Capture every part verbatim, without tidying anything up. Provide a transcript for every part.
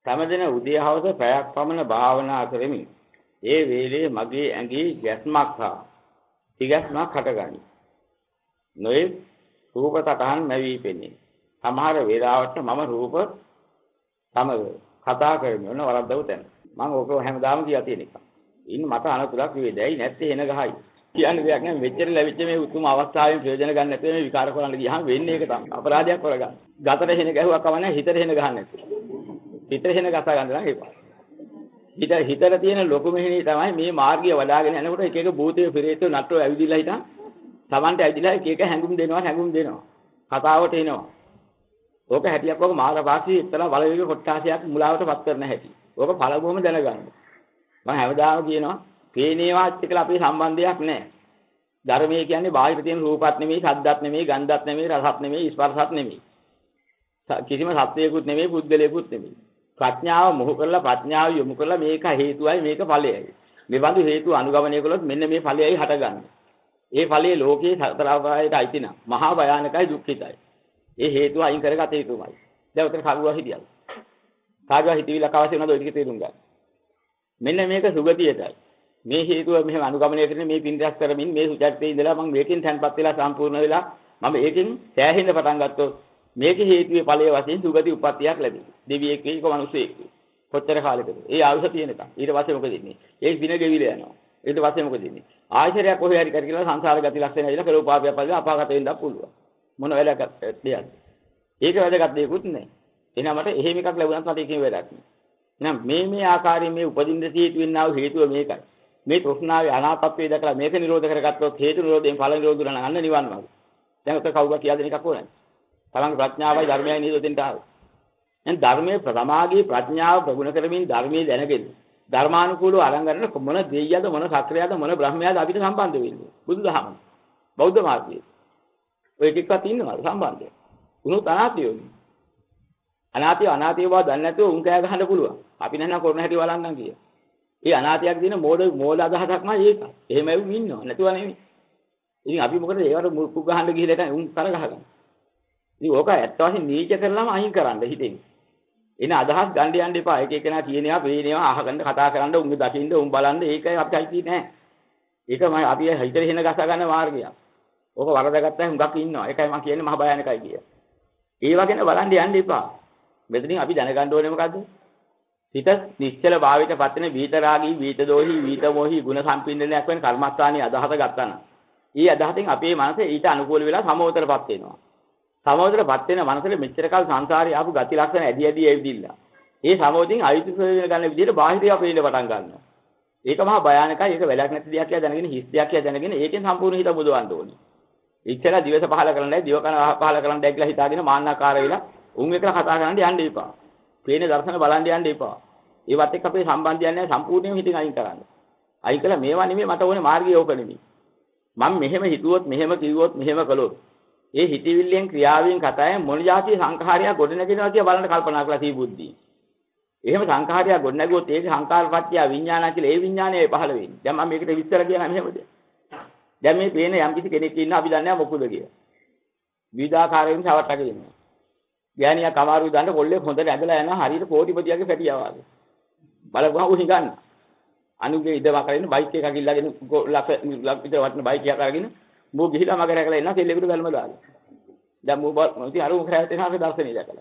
සමදින උදේ හවස පැයක් පමණ භාවනා කරමි. ඒ වේලේ මගේ ඇඟේ ගැස්මක් හා තිගැස්මක් හටගනී. නොයේ රූප සටහන් නැවි පෙනේ. සමහර වේලාවට මම රූප සමග කතා කරමින් යන වරද්දව තැන. මම ඕක හැමදාම කියා තියෙන එක. ඉන්න මට අනතුරක් වේදයි නැත්තේ එන ගහයි. කියන්නේ දෙයක් නෑ. මෙච්චර ලැබිච්ච මේ උතුම් අවස්ථාවෙන් ප්‍රයෝජන ගන්න නැතුව මේ විකාර කරන්න ගියාම වෙන්නේ ඒක තමයි. අපරාධයක් කරගන්න. ගතට හෙන ගැහුවක් කවන්නේ හිතට හෙන ගහන්න නැත්තේ. හිතට හෙන ගසා ගන්න නම් එපා. හිත හිතට තියෙන ලොකුම හිණේ තමයි මේ මාර්ගය වඩාගෙන යනකොට එක එක භූතය පිරේතෝ නට්ටෝ ඇවිදිලා හිටන් Tamante ඇවිදිලා එක එක හැඟුම් දෙනවා හැඟුම් දෙනවා. කතාවට එනවා. ඕක හැටියක් වගේ මාර වාසී එක්තරා බලවේග කොට්ටාසයක් මුලාවටපත් කරන හැටි. ඕක පළමුවම දැනගන්න. මම හැමදාම කියනවා පේනේවත් එක්කලා අපේ සම්බන්ධයක් නැහැ. ධර්මයේ කියන්නේ බාහිර තියෙන රූපات නෙමෙයි, ශබ්දات නෙමෙයි, ගන්ධات නෙමෙයි, රසات නෙමෙයි, ස්පර්ශات නෙමෙයි. කිසිම සත්‍යයකුත් නෙමෙයි, පුද්ගලයෙකුත් නෙමෙයි. ප්‍රඥාව මොහු කරලා ප්‍රඥාව යොමු කරලා මේක හේතුවයි මේක ඵලයයි. මේ බඳු හේතු අනුගමනය කළොත් මෙන්න මේ ඵලයයි හටගන්නේ. ඒ ඵලයේ ලෝකේ සතර ආකාරයට අයිති නම් මහා භයානකයි දුක්ඛිතයි. ඒ හේතුව අයින් කරගත යුතුමයි. දැන් උතන කවුරුවා හිටියද? කාගවා හිතවිලා කවසෙ වුණාද ඔය ටික තේරුම් ගන්න. මෙන්න මේක සුගතියටයි. මේ හේතුව මෙහෙම අනුගමනය කරගෙන මේ පින් රැස් කරමින් මේ සුචරිතේ ඉඳලා මම මේකෙන් තැන්පත් වෙලා සම්පූර්ණ වෙලා මම ඒකෙන් සෑහෙන්න පටන් ගත්තොත් මේකේ හේතුවේ ඵලයේ වශයෙන් සුගති උප්පත්තියක් ලැබෙනවා. දෙවියෙක් වේක මිනිසෙක්. කොච්චර කාලෙකද? ඒ ආයුෂ තියෙන එක. ඊට පස්සේ මොකද වෙන්නේ? ඒක දින ගෙවිලා යනවා. ඊට පස්සේ මොකද වෙන්නේ? ආයතරයක් කොහේ හරි කර කියලා සංසාර ගති ලක්ෂණ ඇවිල්ලා කරෝ පාපය පස්සේ අපාගත වෙන්නත් පුළුවන්. මොන වෙලාවක දෙයක්. ඒක වැදගත් දෙයක්වත් නැහැ. එහෙනම් මට එහෙම එකක් ලැබුණත් මට ඒකේ වැඩක් නෑ. එහෙනම් මේ මේ ආකාරයෙන් මේ උපදින්න හේතු වෙන්නා වූ හේතුව මේකයි. මේ තෘෂ්ණාවේ අනාත්මත්වයේ දැකලා මේක නිරෝධ කරගත්තොත් හේතු නිරෝධයෙන් ඵල නිරෝධ කරන අන්න නිවන් මාර්ගය. දැන් ඔක කවුරුත් කියා දෙන එකක් ඕනේ. තමන්ගේ ප්‍රඥාවයි ධර්මයයි නිරෝධෙන්ට ආව. දැන් ධර්මයේ ප්‍රමාගී ප්‍රඥාව ප්‍රගුණ කරමින් ධර්මයේ දැනගෙන ධර්මානුකූලව අරන් ගන්න මොන දෙයියද මොන සත්‍රයද මොන බ්‍රහ්මයාද අපිට සම්බන්ධ වෙන්නේ. බුදුදහම. බෞද්ධ මාර්ගය. ඔය එක එකක් ඉන්නවා සම්බන්ධය. උණුත් අනාත්‍යයෝනේ. අනාත්‍ය අනාත්‍ය බව දන්නේ නැතුව උන් කෑ ගහන්න පුළුවන්. අපි නැත්නම් කරන හැටි බලන්නම් කිය. ඒ අනාත්‍යයක් දින මෝඩ මෝඩ අදහසක්මයි ඒක. එහෙම එවුන් ඉන්නවා. නැතුව නෙමෙයි. ඉතින් අපි මොකද ඒවට මුක්කු ගහන්න ගිහලා උන් කර ගහගන්න. ඉතින් ඕක ඇත්ත වශයෙන් නීච කරලාම අයින් කරන්න හිතෙන්. එන අදහස් ගන්න යන්න එපා. එක එකනා කියනවා, පේනවා, අහගන්න, කතා කරන්න, උන්ගේ දකින්න, උන් බලන්න ඒකයි අපිට අයිති නෑ. ඒකමයි අපි හිතේ හින ගස ගන්න මාර්ගය. ඕක වරදගත්තා හුඟක් ඉන්නවා. ඒකයි මම කියන්නේ මහ භයානකයි කිය. ඒ වගේන බලන්න යන්න එපා. මෙතනින් අපි දැනගන්න ඕනේ මොකද්ද? හිත නිශ්චල භාවයට පත් වෙන විත රාගී, විත දෝහි, විත මොහි ගුණ සම්පින්දනයක් වෙන කර්මස්ථානයේ අදහස ගත්තා නම්, ඊ අදහසෙන් අපේ මනස ඊට අනුකූල වෙලා සමෝතරපත් වෙනවා. සමෝතරපත් වෙන මනසෙ මෙච්චර කල් සංසාරේ ආපු ගති ලක්ෂණ ඇදි ඇදි ඇවිදින්න. ඒ සමෝධින් අයිති ගන්න විදිහට බාහිරය අපේන්න පටන් ගන්නවා. ඒක මහා භයානකයි. ඒක වැලක් නැති දෙයක් කියලා දැනගෙන හිස් දෙයක් කියලා දැනගෙන ඒකෙන් සම්පූර්ණ හිත බුදවන්න ඕනේ. ඉච්ඡලා දිවස පහල කරන්නයි, දිවකන පහල කරන්නයි කියලා හිතාගෙන මාන්නාකාර වෙලා උන් එක්ක කතා කරන්න යන්න එපා. ප්‍රේන දර්ශන බලන්න යන්න එපා. ඒවත් එක්ක අපේ සම්බන්ධයක් නැහැ සම්පූර්ණයෙන්ම හිතින් අයින් කරන්න. අයින් කළා මේවා නෙමෙයි මට ඕනේ මාර්ගය ඕක නෙමෙයි. මම මෙහෙම හිතුවොත් මෙහෙම කිව්වොත් මෙහෙම කළොත් ඒ හිතවිල්ලෙන් ක්‍රියාවෙන් කතාවෙන් මොන જાති සංඛාරයක් ගොඩ නැගෙනවා කියලා බලන්න කල්පනා කරලා තී බුද්ධි. එහෙම සංඛාරයක් ගොඩ නැගුවොත් ඒක සංඛාරපත්‍ය විඥාන කියලා ඒ විඥානය පහළ වෙන්නේ. දැන් මම මේකට විස්තර කියනවා මෙහෙමද? දැන් මේ පේන යම් කිසි කෙනෙක් ඉන්නවා අපි දන්නේ නැහැ මොකද කියලා. විවිධාකාරයෙන් සවට්ටගෙන ඉන්නවා. ගෑණියා කමාරු දාන්න කොල්ලේ හොඳට ඇදලා යනවා හරියට කෝටිපතියගේ පැටියා වගේ. බලපුවා උහි ගන්න. අනුගේ ඉදම කරගෙන බයික් එකක් ගිල්ලාගෙන ලක්ෂ ලක්ෂ විතර වටින බයික් එකක් අරගෙන මෝ ගිහිලා මග රැකලා එනවා සෙල්ලෙකුට බැලම දාලා. දැන් මෝ ඉතින් අර උන් කරෑත් එනවා අපි දර්ශනේ දැකලා.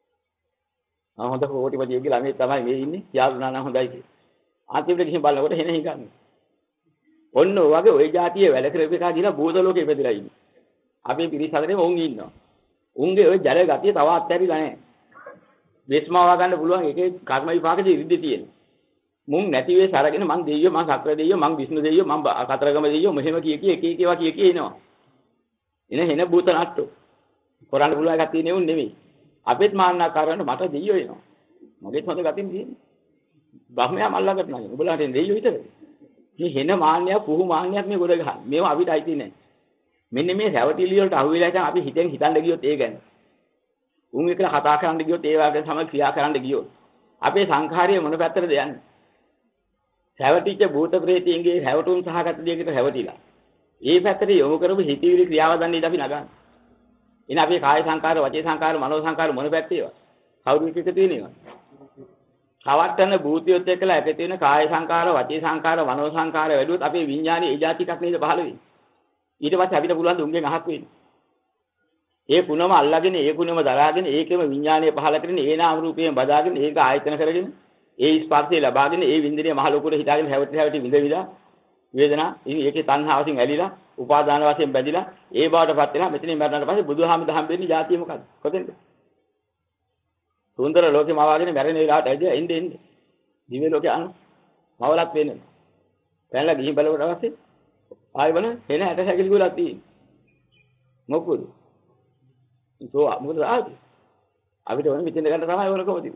ආ හොඳ කෝටිපතියෙක්ගේ ළමයි තමයි මේ ඉන්නේ. යාළුනා නම් හොඳයි කියලා. අන්තිමට ගිහින් බලනකොට හෙන හිඟන්නේ. ඔන්න ඔය වගේ ওই જાතියේ වැඩ කරපු එකා ගිහලා භූත ලෝකෙ ඉපදලා ඉන්නේ. අපේ පිරිස හතරේම උන් ඉන්නවා. උන්ගේ ওই ජල ගතිය තව අත්හැරිලා නැහැ. විස්මාවා ගන්න පුළුවන් එකේ කර්ම විපාකෙදි ඉරිද්ද තියෙනවා. මුන් නැති වෙස් අරගෙන මං දෙයියෝ මං සක්‍ර දෙයියෝ මං විෂ්ණු දෙයියෝ මං කතරගම දෙයියෝ මෙහෙම කිය කී එක එක ඒවා කිය කී එනවා. එන හෙන භූත නාට්ටු. කරන්න පුළුවන් එකක් තියෙන්නේ උන් නෙමෙයි. අපෙත් මාන්නාකාරවන්න මට දෙයියෝ එනවා. මගෙත් හොඳ ගතින් තියෙන්නේ. බ්‍රහ්මයා මල්ලාකට නෑ. උඹලාට දෙයියෝ විතරද? මේ හෙන මාන්නයක් පුහු මාන්නයක් මේ ගොඩ ගහන. මේවා අපිට අයිති නෑ. මෙන්න මේ රැවටිලි වලට අහු වෙලා ඉතින් අපි හිතෙන් හිතන්න ගියොත් ඒ ගැන. උන් එක්කලා කතා කරන්න ගියොත් ඒ වගේ සම ක්‍රියා කරන්න ගියොත් අපේ සංඛාරය මොන පැත්තටද යන්නේ? රැවටිච්ච භූත ප්‍රේතීන්ගේ රැවටුම් සහගත දෙයකට රැවටිලා. ඒ පැත්තට යොමු කරපු හිතවිලි ක්‍රියාව දන්නේ අපි නගන්න. එන අපේ කාය සංකාර, වචේ සංකාර, මනෝ සංකාර මොන පැත්තේවා? කවුරු එක්ක තියෙනේවා? රවට්ටන භූතියොත් එක්කලා එකතු වෙන කාය සංකාර, වචී සංකාර, මනෝ සංකාර වැඩුවොත් අපේ විඥානේ ඒ જાති එකක් නේද පහළ වෙන්නේ. ඊට පස්සේ අපිට පුළුවන් දුන්ගෙන් අහක් වෙන්න. ඒ කුණම අල්ලාගෙන ඒ කුණම දරාගෙන ඒකෙම විඥානය පහළ කරගෙන ඒ නාම රූපයෙන් බදාගෙන ඒක ආයතන කරගෙන ඒ ස්පර්ශය ලබාගෙන ඒ වින්දනය මහ ලොකුට හිතාගෙන හැවටි හැවටි විඳ විඳ වේදනා ඉතින් ඒකේ තණ්හාවකින් ඇලිලා උපාදාන වශයෙන් බැඳිලා ඒ බවටපත් වෙනවා. මෙතනින් මරණයට පස්සේ බුදුහාමුදුර හම්බෙන්නේ જાතිය මොකද්ද? කොතෙන්ද? සුන්දර ලෝකෙම ආවගෙන මැරෙන වෙලාවට ඇවිත් එන්නේ එන්නේ. දිව්‍ය ලෝකේ අනු මවලක් වෙන්නේ. පැනලා ගිහින් බලවට පස්සේ ආයෙ බලන එන ඇට සැකිලි ගුලක් තියෙන්නේ. මොකුද? ඒකෝ මොකද ආවේ? අපිට ඕනේ මෙතෙන් ගන්න තමයි ඕන කොහොමද?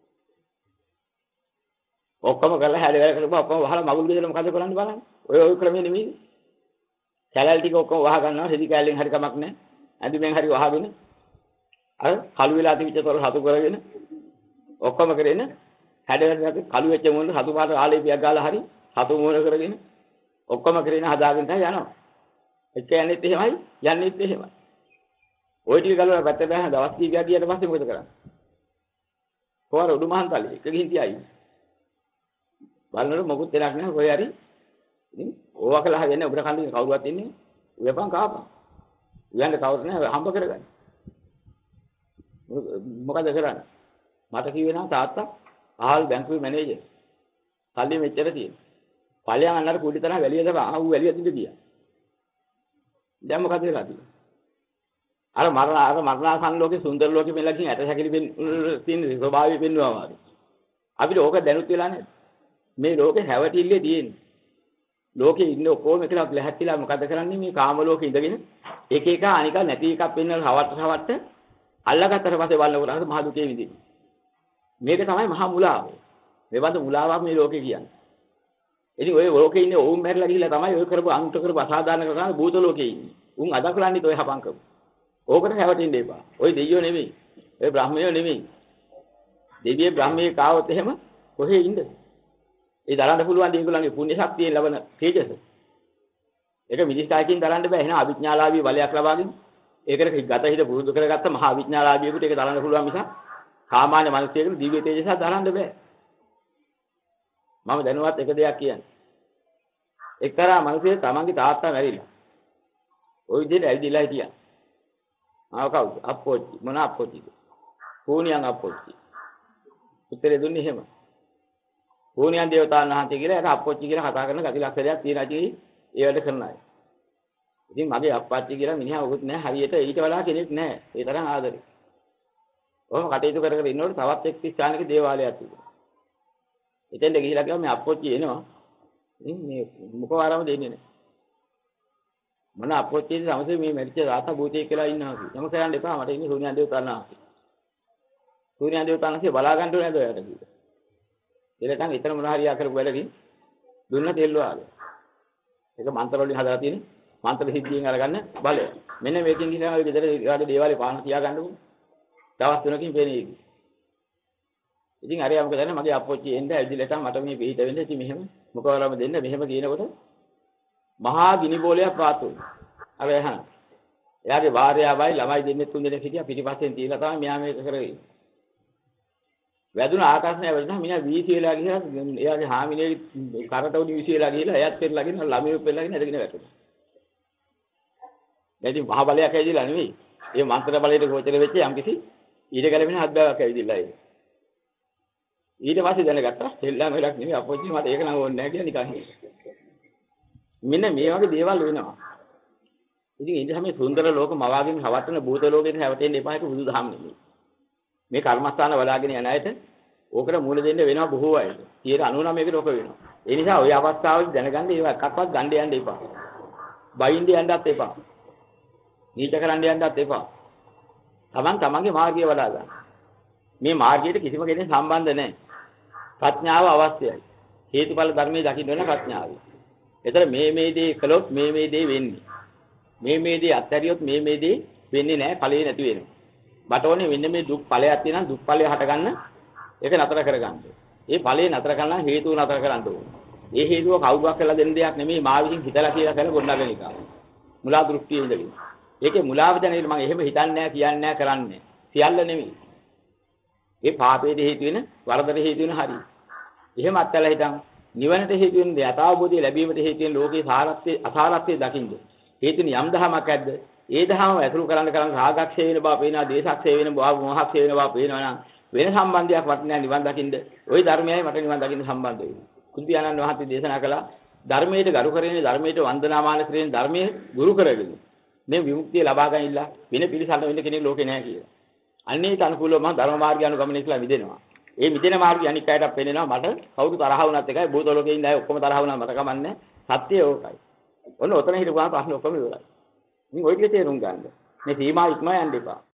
ඔක්කොම කරලා හැඩ වැඩ කරපුවා ඔක්කොම වහලා මගුල් ගෙදර මොකද කරන්නේ බලන්න. ඔය ඔය ක්‍රමෙ නෙමෙයි. කැලල් ටික ඔක්කොම වහ ගන්නවා. හෙදි කැලෙන් හරි කමක් නැහැ. ඇඳුමෙන් හරි වහගෙන අර කළු වෙලා තිබිච්ච තොර හතු කරගෙන ඔක්කොම කරගෙන හැඩ වැඩ කළු වෙච්ච මොන හතු පාට ආලේපියක් ගාලා හරි හතු මොන කරගෙන ඔක්කොම කරගෙන හදාගෙන තමයි යනවා. එච්ච යන්නේත් එහෙමයි යන්නේත් එහෙමයි. ওই ටික ගලවලා පැත්තට දාන දවස් කීපයක් ගියාට පස්සේ මොකද කරන්නේ? කොහොර උඩු මහන්තලේ එක ගිහින් තියයි. බලනකොට මොකුත් දෙයක් නැහැ කොහේ හරි. ඉතින් ඕවා කළා හරියන්නේ උඹට කන්දේ කවුරුවත් ඉන්නේ. උයපන් කාපන්. උයන්නේ කවුරු නැහැ හම්බ කරගන්න. මොකද කරන්නේ? මට කිව්වේ නම් තාත්තා ආල් බැංකුවේ මැනේජර්. සල්ලි මෙච්චර තියෙන. ඵලයන් අන්නර කුඩි තරහ වැලියද ආ ඌ වැලියද ගියා. දැන් මොකද වෙලා තියෙන්නේ? අර මරණ අර මරණාසන්න ලෝකේ සුන්දර ලෝකෙ මෙලා ගිහින් ඇට සැකිලි තියෙන ස්වභාවය පෙන්වනවා වගේ. අපිට ඕක දැනුත් වෙලා නැහැ. මේ ලෝකේ හැවටිල්ලේ තියෙන්නේ. ලෝකේ ඉන්න ඔක්කොම එකලා ලැහැත්තිලා මොකද කරන්නේ මේ කාම ලෝකේ ඉඳගෙන එක එක අනික නැති එකක් පෙන්වලා හවට හවට අල්ලගත්තට පස්සේ බලනකොට අර මහ දුකේ විඳින්නේ. මේක තමයි මහා මුලාව. මේ වන්ද මුලාවක් මේ ලෝකේ කියන්නේ. ඉතින් ඔය ලෝකේ ඉන්නේ ඕම් මැරලා ගිහිල්ලා තමයි ඔය කරපු අන්ත කරපු අසාධාරණ කරන භූත ලෝකේ ඉන්නේ. උන් අදකලන්නේ ඔය හපංකම. ඕකට හැවටින්න එපා. ඔය දෙයියෝ නෙමෙයි. ඔය බ්‍රහ්මයෝ නෙමෙයි. දෙවියෝ බ්‍රහ්මයේ කාවොත් එහෙම කොහේ ඉන්නද? ඒ දරන්න පුළුවන් ඒගොල්ලන්ගේ පුණ්‍ය ශක්තියෙන් ලබන තේජස. ඒක මිදිස්කායකින් දරන්න බෑ. එහෙනම් අවිඥාලාභී බලයක් ලබාගෙන ඒකට ගත හිත පුරුදු කරගත්ත මහා විඥාලාභියෙකුට ඒක දරන්න පුළුවන් මිසක් සාමාන්‍ය මිනිසෙකුට දිව්‍ය තේජසක් දරන්න බෑ. මම දැනුවත් එක දෙයක් කියන්නේ. එක්තරා මිනිහෙක් තමන්ගේ තාත්තා මැරිලා. ওই විදිහට ඇවිදලා හිටියා. ආව කවුද? අප්පොච්චි. මොන අප්පොච්චිද? පූනියන් අප්පොච්චි. උත්තරේ දුන්නේ එහෙම. පූනියන් දේවතාවුන් වහන්සේ කියලා ඒක අප්පොච්චි කියලා කතා කරන ගති ලක්ෂණයක් තියෙන ඇති ඒ වැඩ කරන අය. ඉතින් මගේ අප්පච්චි කියලා මිනිහා උගුත් නැහැ හරියට ඊට වඩා කෙනෙක් නැහැ. ඒ තරම් ආදරේ. ඔහොම කටයුතු කර කර ඉන්නකොට තවත් එක් ස්ථානයක දේවාලයක් තිබුණා. එතෙන්ද ගිහිලා ගියා මේ අප්පොච්චි එනවා. ඉතින් මේ මොකවාරම දෙන්නේ නැහැ. මොන අප්පොච්චිද සමසේ මේ මැරිච්ච රාතා භූතයෙක් කියලා ඉන්නවා කිව්වා. යම කරන්න එපා මට ඉන්නේ සූර්යයන් දේවතාවුන් වහන්සේ. සූර්යයන් දේවතාවුන් වහන්සේ බලා ගන්න ඕනේ නේද ඔයාලට කිව්වා. එලටන් ඊතර මොන හරි ආකරපු වැඩකින් දුන්න තෙල් වාගේ. ඒක මන්ත්‍ර වලින් හදලා තියෙන මන්ත්‍ර සිද්ධියෙන් අරගන්න බලය. මෙන්න මේකෙන් ගිහින් ඔය ගෙදර ඊට දේවාලේ පාන තියා ගන්නකො. දවස් තුනකින් පේන්නේ. ඉතින් අරයා මොකද කරන්නේ මගේ අප්පොච්චි එන්න ඇවිදලා මට මේ පිට වෙන්නේ ඉතින් මෙහෙම මොකවලම දෙන්න මෙහෙම කියනකොට මහා ගිනි බෝලයක් පාතු වුණා. අර එහන. එයාගේ භාර්යාවයි ළමයි දෙන්නේ තුන් දෙනෙක් හිටියා පිටිපස්සෙන් තියලා තමයි මෙයා මේක කරේ. වැදුන ආකාශය වැදුනා මිනිහා වීසි වෙලා ගිහලා එයාගේ හාමිනේ කරට උඩි වීසි වෙලා ගිහලා එයාත් පෙරලාගෙන ළමයි පෙරලාගෙන ඇදගෙන වැටුණා. දැන් මහා බලයක් ඇවිදලා නෙවෙයි. ඒ මන්ත්‍ර බලයට ගෝචර වෙච්ච යම්කිසි ඊට ගැලපෙන හත්බාවක් ඇවිදලා ඒක. ඊට පස්සේ දැනගත්තා දෙල්ලම වෙලක් නෙවෙයි අපොච්චි මට ඒක නම් ඕනේ නැහැ කියලා නිකන්. මෙන්න මේ වගේ දේවල් වෙනවා. ඉතින් ඒ නිසා මේ සුන්දර ලෝක මවාගෙන හවටන භූත ලෝකෙට හැවටෙන්න එපා ඒක බුදුදහම නෙමෙයි. මේ කර්මස්ථාන වලාගෙන යන අයට ඕකට මූල දෙන්න වෙනවා බොහෝ අයට. සියයට අනූනවයකට ඕක වෙනවා. ඒ නිසා ওই අවස්ථාවේදී දැනගන්න ඒවා එකක්වත් ගන්න යන්න එපා. බයින්ද යන්නත් එපා. නීච කරන්න යන්නත් එපා. තමන් තමන්ගේ මාර්ගය වඩා ගන්න. මේ මාර්ගයට කිසිම කෙනෙක් සම්බන්ධ නැහැ. ප්‍රඥාව අවශ්‍යයි. හේතුඵල ධර්මයේ දකින්න වෙන ප්‍රඥාවයි. ඒතර මේ මේ දේ කළොත් මේ මේ දේ වෙන්නේ. මේ මේ දේ අත්හැරියොත් මේ මේ දේ වෙන්නේ නැහැ ඵලෙ නැති වෙනවා. බට ඕනේ වෙන්නේ මේ දුක් ඵලයක් තියෙනවා දුක් ඵලය හටගන්න ඒක නතර කරගන්න. ඒ ඵලය නතර කරන්න හේතුව නතර කරන්න ඕනේ. ඒ හේතුව කවුරුවක් කියලා දෙන්න දෙයක් නෙමෙයි මා විසින් හිතලා කියලා කරන ගොඩනගන එක. මුලා දෘෂ්ටියේ ඉඳගෙන. ඒකේ මුලාව දැනෙන්න මම එහෙම හිතන්නේ නැහැ කියන්නේ නැහැ කරන්නේ. සියල්ල නෙමෙයි. ඒ පාපයට හේතු වෙන වරදට හේතු වෙන හරිය. එහෙම අත්හැරලා හිටන් නිවනට හේතු වෙන යථාභූතය ලැබීමට හේතු වෙන ලෝකේ සාරත්වයේ අසාරත්වයේ දකින්න. හේතුන යම් දහමක් ඇද්ද? ඒ දහම ඇතුළු කරන්න කරන්න රාගක්ෂය වෙන බව පේනවා, දේශක්ෂය වෙන බව, මොහක්ෂය වෙන බව පේනවා නම් වෙන සම්බන්ධයක් වටිනා නිවන් දකින්න. ওই ධර්මයයි මට නිවන් දකින්න සම්බන්ධ වෙන්නේ. කුන්ති ආනන්ද වහන්සේ දේශනා කළා ධර්මයට ගරු කරගෙන ධර්මයට වන්දනාමාන කරගෙන ධර්මයේ ගුරු කරගෙන මේ විමුක්තිය ලබා ගන්නilla වෙන පිළිසඳ වෙන්න කෙනෙක් ලෝකේ නැහැ කියලා. අන්නේට අනුකූලව මම ධර්ම මාර්ගය අනුගමනය කළා මිදෙනවා. ඒ මිදෙන මාර්ගය අනික් අයටත් පෙන්නනවා මට කවුරු තරහ වුණත් එකයි භූත ලෝකේ ඉන්න අය ඔක්කොම තරහ වුණා මට කමන්නේ. සත්‍යය ඕකයි. ඔන්න ඔතන හිටපුවාම ප්‍රශ්න ඔක්කොම ඉවරයි. ඉතින් ඔය ටික තේරුම් ගන්න. මේ සීමා ඉක්ම යන්න එපා.